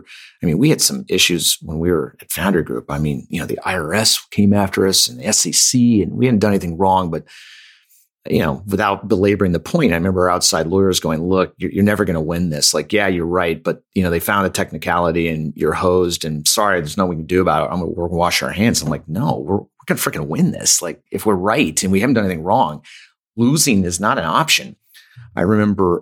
we had some issues when we were at Founder Group. The IRS came after us, and the SEC, and we hadn't done anything wrong, but, without belaboring the point, I remember outside lawyers going, look, you're never going to win this. Like, yeah, you're right. But, they found a technicality and you're hosed, and sorry, there's nothing we can do about it. We're going to wash our hands. I'm like, no, we going to freaking win this. Like if we're right and we haven't done anything wrong, losing is not an option. I remember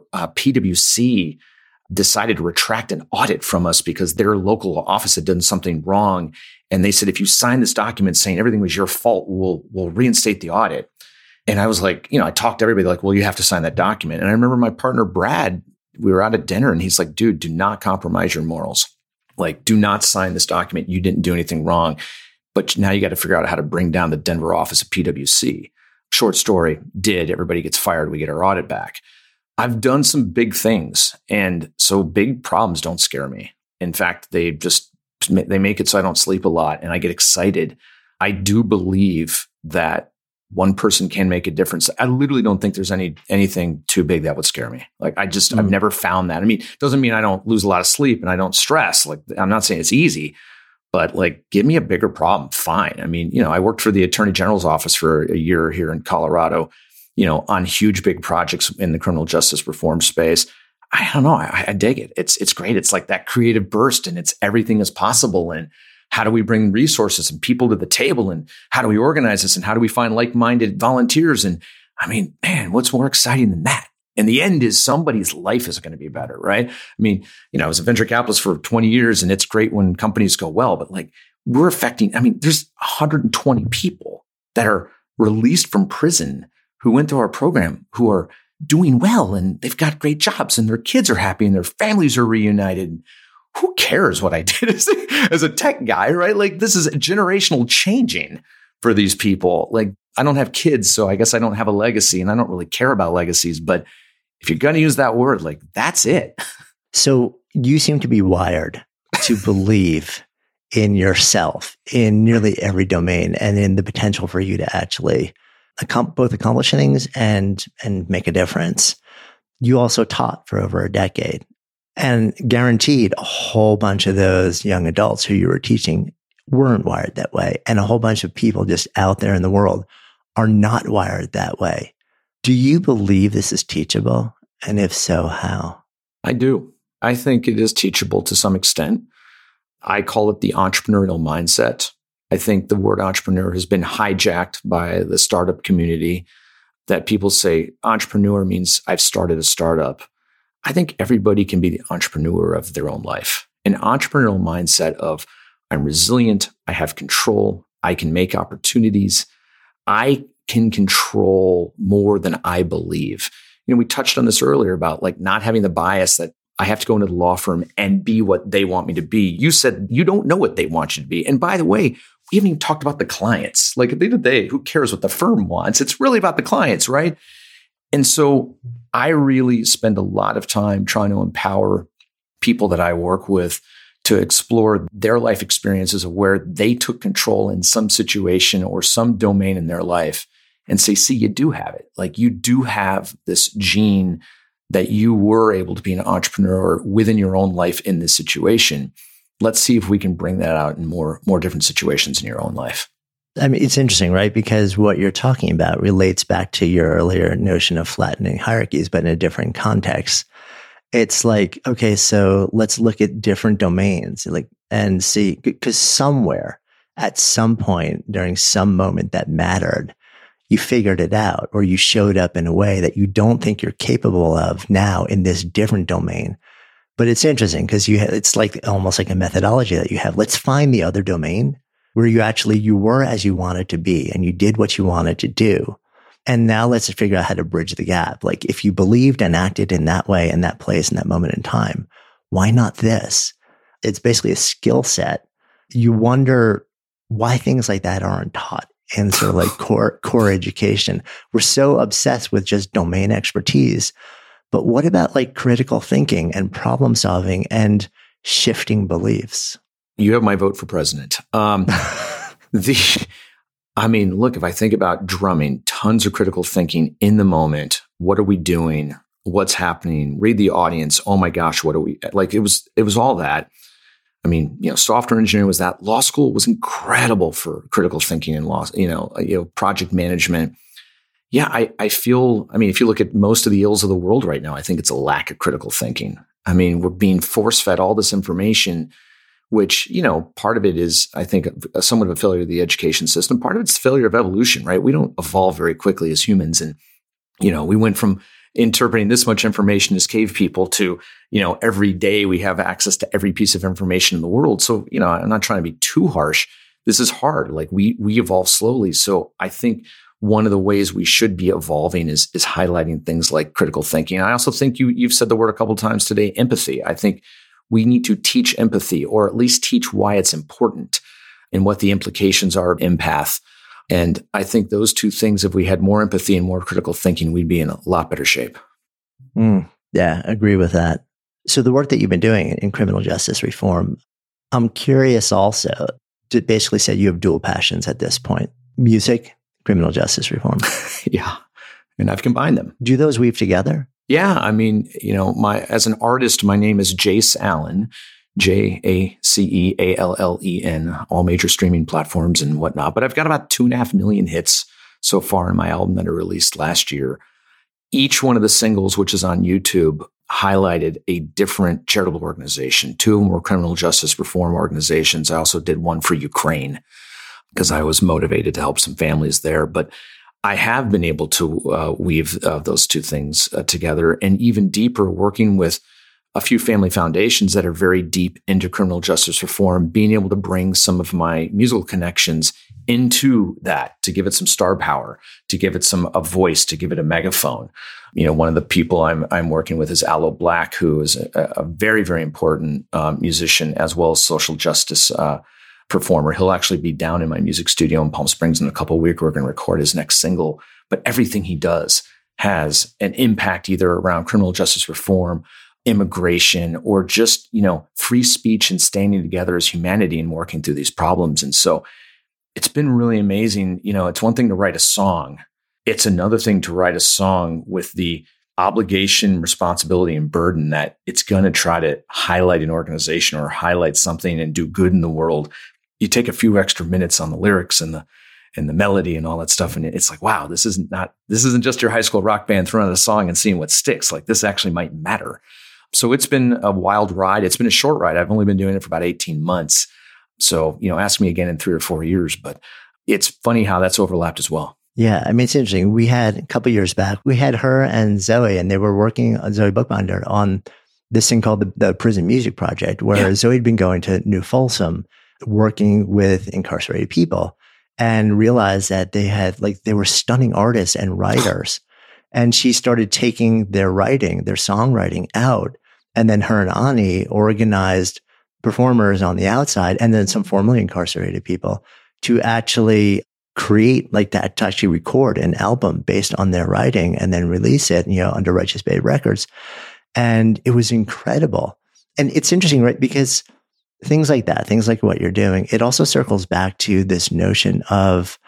PwC decided to retract an audit from us because their local office had done something wrong. And they said, if you sign this document saying everything was your fault, we'll reinstate the audit. And I was like, I talked to everybody like, well, you have to sign that document. And I remember my partner, Brad, we were out at dinner and he's like, dude, do not compromise your morals. Like, do not sign this document. You didn't do anything wrong. But now you got to figure out how to bring down the Denver office of PwC. Short story, everybody gets fired. We get our audit back. I've done some big things. And so big problems don't scare me. In fact, they make it so I don't sleep a lot and I get excited. I do believe that one person can make a difference. I literally don't think there's anything too big that would scare me. Like I've never found that. I mean, it doesn't mean I don't lose a lot of sleep and I don't stress. Like I'm not saying it's easy, but like give me a bigger problem. Fine. I mean, I worked for the Attorney General's office for a year here in Colorado, on huge, big projects in the criminal justice reform space. I don't know. I dig it. It's great. It's like that creative burst and it's everything is possible. And how do we bring resources and people to the table? And how do we organize this? And how do we find like-minded volunteers? And I mean, man, what's more exciting than that? And the end is somebody's life is going to be better, right? I mean, I was a venture capitalist for 20 years and it's great when companies go well, but like we're affecting, there's 120 people that are released from prison who went through our program who are doing well and they've got great jobs and their kids are happy and their families are reunited. Who cares what I did as a tech guy, right? Like this is generational changing for these people. Like I don't have kids, so I guess I don't have a legacy and I don't really care about legacies. But if you're going to use that word, like that's it. So you seem to be wired to believe in yourself in nearly every domain and in the potential for you to actually both accomplish things and make a difference. You also taught for over a decade. And guaranteed a whole bunch of those young adults who you were teaching weren't wired that way. And a whole bunch of people just out there in the world are not wired that way. Do you believe this is teachable? And if so, how? I do. I think it is teachable to some extent. I call it the entrepreneurial mindset. I think the word entrepreneur has been hijacked by the startup community, that people say entrepreneur means I've started a startup. I think everybody can be the entrepreneur of their own life. An entrepreneurial mindset of I'm resilient, I have control, I can make opportunities, I can control more than I believe. We touched on this earlier about like not having the bias that I have to go into the law firm and be what they want me to be. You said you don't know what they want you to be. And by the way, we haven't even talked about the clients. Like at the end of the day, who cares what the firm wants? It's really about the clients, right? And so I really spend a lot of time trying to empower people that I work with to explore their life experiences of where they took control in some situation or some domain in their life and say, see, you do have it. Like you do have this gene that you were able to be an entrepreneur within your own life in this situation. Let's see if we can bring that out in more different situations in your own life. I mean, it's interesting, right? Because what you're talking about relates back to your earlier notion of flattening hierarchies, but in a different context. It's like, okay, so let's look at different domains, and see, because somewhere at some point during some moment that mattered, you figured it out, or you showed up in a way that you don't think you're capable of now in this different domain. But it's interesting because it's like almost like a methodology that you have. Let's find the other domain where you were as you wanted to be and you did what you wanted to do. And now let's figure out how to bridge the gap. Like if you believed and acted in that way, in that place, in that moment in time, why not this? It's basically a skill set. You wonder why things like that aren't taught in sort of like core education. We're so obsessed with just domain expertise. But what about like critical thinking and problem solving and shifting beliefs? You have my vote for president. Look, if I think about drumming, tons of critical thinking in the moment. What are we doing? What's happening? Read the audience. Oh my gosh, what are we like? It was all that. Software engineering was that. Law school was incredible for critical thinking and law, project management. Yeah, I feel, if you look at most of the ills of the world right now, I think it's a lack of critical thinking. We're being force fed all this information. which, part of it is, I think, somewhat of a failure of the education system. Part of it's failure of evolution, right? We don't evolve very quickly as humans. And, we went from interpreting this much information as cave people to, every day we have access to every piece of information in the world. So, I'm not trying to be too harsh. This is hard. Like we evolve slowly. So I think one of the ways we should be evolving is highlighting things like critical thinking. I also think you've said the word a couple of times today, empathy. I think we need to teach empathy, or at least teach why it's important and what the implications are of empath. And I think those two things, if we had more empathy and more critical thinking, we'd be in a lot better shape. Yeah, agree with that. So the work that you've been doing in criminal justice reform, I'm curious also to basically say you have dual passions at this point: music, criminal justice reform. Yeah. And I've combined them. Do those weave together? Yeah. I mean, as an artist, my name is Jace Allen, JACEALLEN, all major streaming platforms and whatnot. But I've got about 2.5 million hits so far in my album that I released last year. Each one of the singles, which is on YouTube, highlighted a different charitable organization. 2 of them were criminal justice reform organizations. I also did one for Ukraine because I was motivated to help some families there. But I have been able to weave those two things together, and even deeper, working with a few family foundations that are very deep into criminal justice reform, being able to bring some of my musical connections into that to give it some star power, to give it a voice, to give it a megaphone. One of the people I'm working with is Aloe Black, who is a very, very important musician as well as social justice performer. He'll actually be down in my music studio in Palm Springs in a couple of weeks. We're going to record his next single. But everything he does has an impact either around criminal justice reform, immigration, or just, free speech and standing together as humanity and working through these problems. And so it's been really amazing. It's one thing to write a song. It's another thing to write a song with the obligation, responsibility, and burden that it's going to try to highlight an organization or highlight something and do good in the world. You take a few extra minutes on the lyrics and the melody and all that stuff, and it's like, wow, this isn't just your high school rock band throwing out a song and seeing what sticks. Like, this actually might matter. So it's been a wild ride. It's been a short ride. I've only been doing it for about 18 months. So, ask me again in 3 or 4 years, but it's funny how that's overlapped as well. Yeah. I mean, it's interesting. We had a couple of years back, we had her and Zoe, and they were working on Zoe Bookbinder on this thing called the Prison Music Project, where Zoe had been going to New Folsom, working with incarcerated people, and realized that they were stunning artists and writers. And she started taking their songwriting out. And then her and Ani organized performers on the outside, and then some formerly incarcerated people, to actually create that, to actually record an album based on their writing and then release it, under Righteous Babe Records. And it was incredible. And it's interesting, right? Because things like that, things like what you're doing, it also circles back to this notion of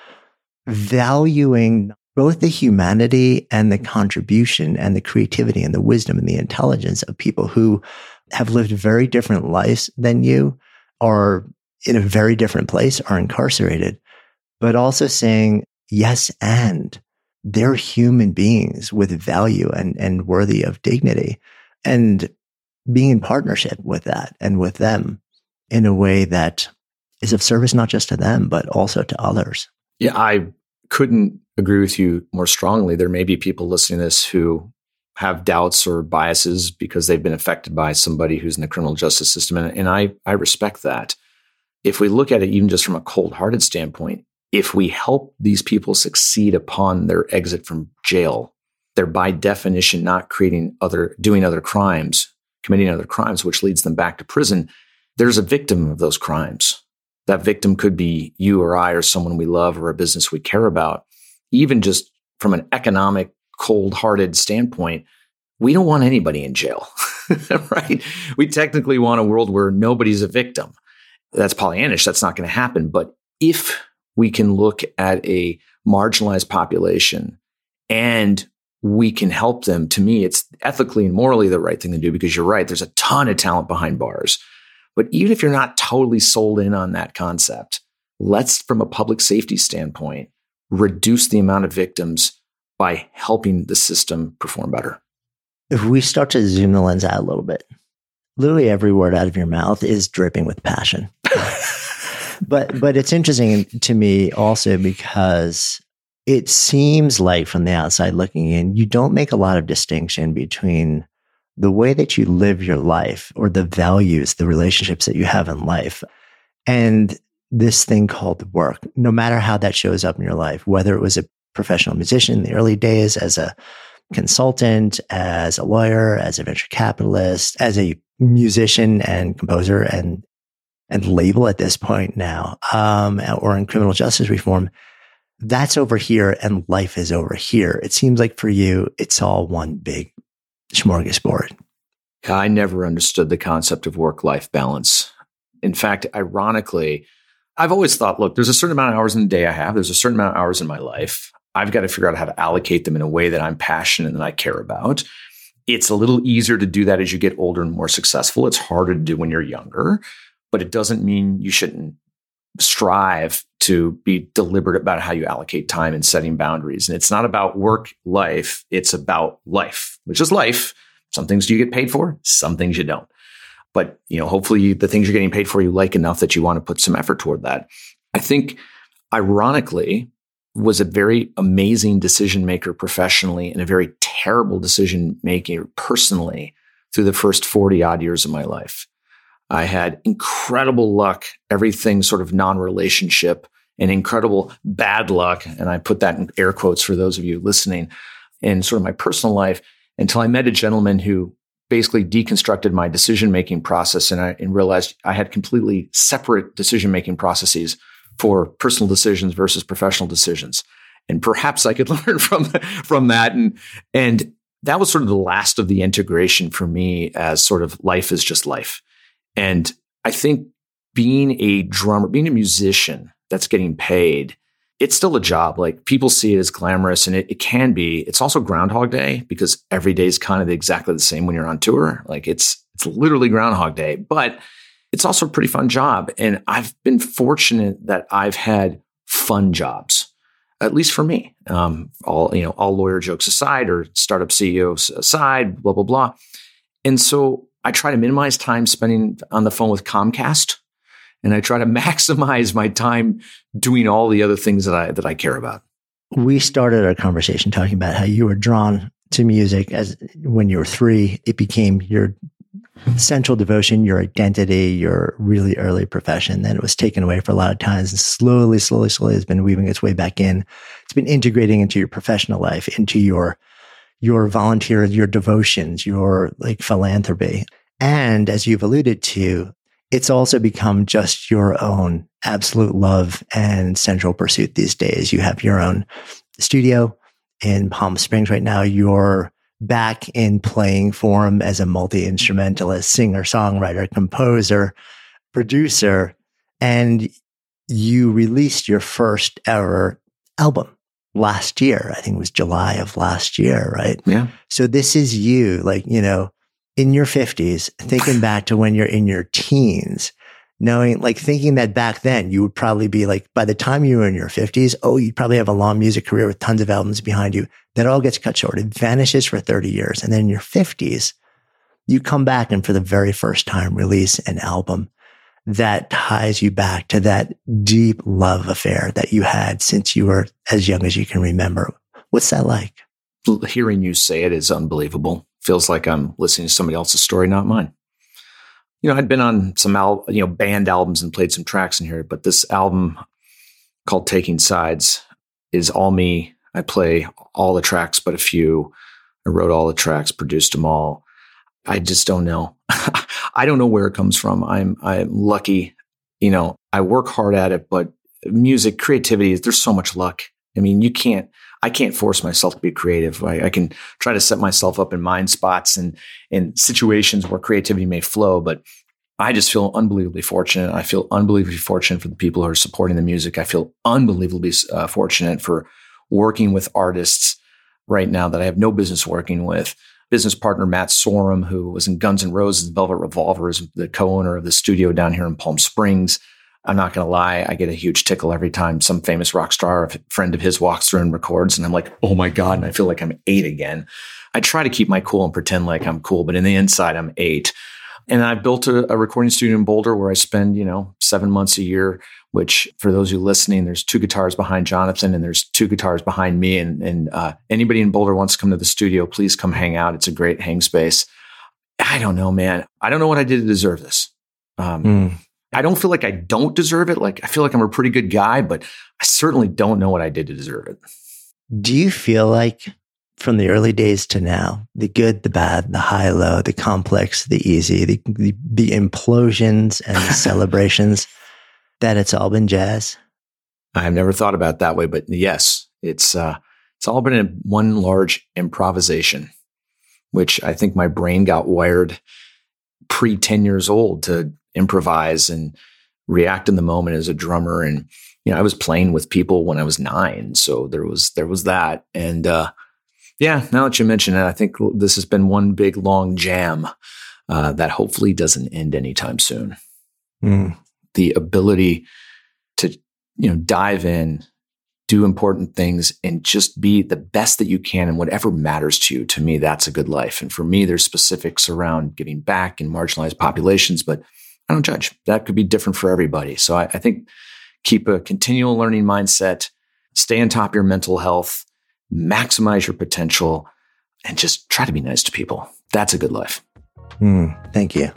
valuing both the humanity and the contribution and the creativity and the wisdom and the intelligence of people who have lived very different lives than you, are in a very different place, are incarcerated, but also saying, yes, and they're human beings with value and worthy of dignity, and being in partnership with that and with them in a way that is of service, not just to them, but also to others. Yeah, I couldn't agree with you more strongly. There may be people listening to this who have doubts or biases because they've been affected by somebody who's in the criminal justice system. And I respect that. If we look at it even just from a cold-hearted standpoint, if we help these people succeed upon their exit from jail, they're by definition not committing other crimes, which leads them back to prison. There's a victim of those crimes. That victim could be you or I or someone we love or a business we care about. Even just from an economic, cold-hearted standpoint, we don't want anybody in jail, right? We technically want a world where nobody's a victim. That's Pollyannish. That's not going to happen. But if we can look at a marginalized population and we can help them, to me, it's ethically and morally the right thing to do, because you're right. There's a ton of talent behind bars. But even if you're not totally sold in on that concept, let's, from a public safety standpoint, reduce the amount of victims by helping the system perform better. If we start to zoom the lens out a little bit, literally every word out of your mouth is dripping with passion. But it's interesting to me also because it seems like from the outside looking in, you don't make a lot of distinction between the way that you live your life or the values, the relationships that you have in life, and this thing called work, no matter how that shows up in your life, whether it was a professional musician in the early days, as a consultant, as a lawyer, as a venture capitalist, as a musician and composer and label at this point now, or in criminal justice reform, that's over here and life is over here. It seems like for you, it's all one big smorgasbord. I never understood the concept of work-life balance. In fact, ironically, I've always thought, look, there's a certain amount of hours in the day I have. There's a certain amount of hours in my life. I've got to figure out how to allocate them in a way that I'm passionate and that I care about. It's a little easier to do that as you get older and more successful. It's harder to do when you're younger, but it doesn't mean you shouldn't strive to be deliberate about how you allocate time and setting boundaries. And it's not about work life. It's about life, which is life. Some things you get paid for, some things you don't. But, hopefully the things you're getting paid for, you like enough that you want to put some effort toward that. I think, ironically, was a very amazing decision maker professionally and a very terrible decision maker personally through the first 40 odd years of my life. I had incredible luck, everything sort of non-relationship, and incredible bad luck. And I put that in air quotes for those of you listening, in sort of my personal life, until I met a gentleman who basically deconstructed my decision-making process and realized I had completely separate decision-making processes for personal decisions versus professional decisions. And perhaps I could learn from that. And that was sort of the last of the integration for me as sort of life is just life. And I think being a drummer, being a musician that's getting paid, it's still a job. Like, people see it as glamorous, and it can be. It's also Groundhog Day, because every day is kind of exactly the same when you're on tour. Like, it's literally Groundhog Day, but it's also a pretty fun job. And I've been fortunate that I've had fun jobs, at least for me. All lawyer jokes aside, or startup CEOs aside, blah, blah, blah. And so I try to minimize time spending on the phone with Comcast, and I try to maximize my time doing all the other things that I care about. We started our conversation talking about how you were drawn to music as when you were 3. It became your central devotion, your identity, your really early profession. Then it was taken away for a lot of times, and slowly has been weaving its way back in. It's been integrating into your professional life, into your volunteer, your devotions, your philanthropy. And as you've alluded to, it's also become just your own absolute love and central pursuit these days. You have your own studio in Palm Springs right now. You're back in playing form as a multi-instrumentalist, singer, songwriter, composer, producer, and you released your first ever album last year. I think it was July of last year, right? Yeah. So this is you, in your 50s, thinking back to when you're in your teens, thinking that back then you would probably be by the time you were in your 50s, you'd probably have a long music career with tons of albums behind you. That all gets cut short. It vanishes for 30 years. And then in your 50s, you come back and for the very first time release an album that ties you back to that deep love affair that you had since you were as young as you can remember. What's that like? Hearing you say it is unbelievable. Feels like I'm listening to somebody else's story, not mine. I'd been on some band albums and played some tracks in here, but this album called Taking Sides is all me. I play all the tracks but a few. I wrote all the tracks, produced them all. I just don't know. I don't know where it comes from. I'm lucky. I work hard at it, but music, creativity, there's so much luck. I mean, I can't force myself to be creative. I can try to set myself up in mind spots and in situations where creativity may flow, but I just feel unbelievably fortunate. I feel unbelievably fortunate for the people who are supporting the music. I feel unbelievably fortunate for working with artists right now that I have no business working with. Business partner Matt Sorum, who was in Guns N' Roses, Velvet Revolver, is the co-owner of the studio down here in Palm Springs. I'm not going to lie, I get a huge tickle every time some famous rock star, a friend of his, walks through and records, and I'm like, oh my God, and I feel like I'm 8 again. I try to keep my cool and pretend like I'm cool, but in the inside, I'm 8. And I built a recording studio in Boulder where I spend, 7 months a year, which for those who are listening, there's 2 guitars behind Jonathan and there's 2 guitars behind me. And anybody in Boulder wants to come to the studio, please come hang out. It's a great hang space. I don't know, man. I don't know what I did to deserve this. I don't feel like I don't deserve it. Like, I feel like I'm a pretty good guy, but I certainly don't know what I did to deserve it. Do you feel like from the early days to now, the good, the bad, the high, low, the complex, the easy, the implosions and the celebrations, that it's all been jazz? I've never thought about it that way, but yes, it's all been one large improvisation, which I think my brain got wired pre 10 years old to improvise and react in the moment as a drummer. And, I was playing with people when I was 9. So there was that. And, yeah, now that you mention it, I think this has been one big long jam that hopefully doesn't end anytime soon. The ability to, dive in, do important things, and just be the best that you can in whatever matters to you. To me, that's a good life. And for me, there's specifics around giving back and marginalized populations, but I don't judge. That could be different for everybody. So I think keep a continual learning mindset, stay on top of your mental health, maximize your potential, and just try to be nice to people. That's a good life. Thank you.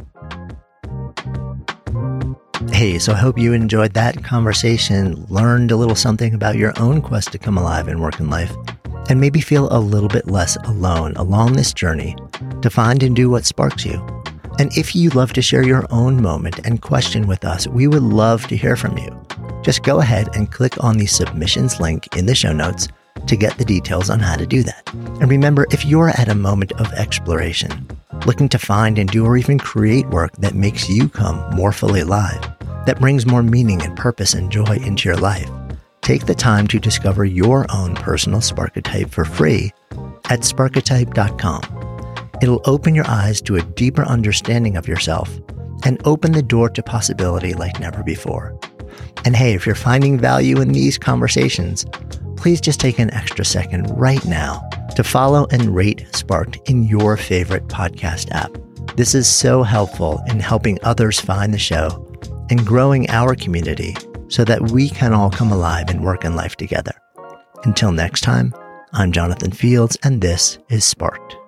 Hey, so I hope you enjoyed that conversation, learned a little something about your own quest to come alive in work and life, and maybe feel a little bit less alone along this journey to find and do what sparks you. And if you'd love to share your own moment and question with us, we would love to hear from you. Just go ahead and click on the submissions link in the show notes to get the details on how to do that. And remember, if you're at a moment of exploration, looking to find and do or even create work that makes you come more fully alive, that brings more meaning and purpose and joy into your life, take the time to discover your own personal Sparketype for free at Sparketype.com. It'll open your eyes to a deeper understanding of yourself and open the door to possibility like never before. And hey, if you're finding value in these conversations, please just take an extra second right now to follow and rate Sparked in your favorite podcast app. This is so helpful in helping others find the show and growing our community so that we can all come alive in work and life together. Until next time, I'm Jonathan Fields, and this is Sparked.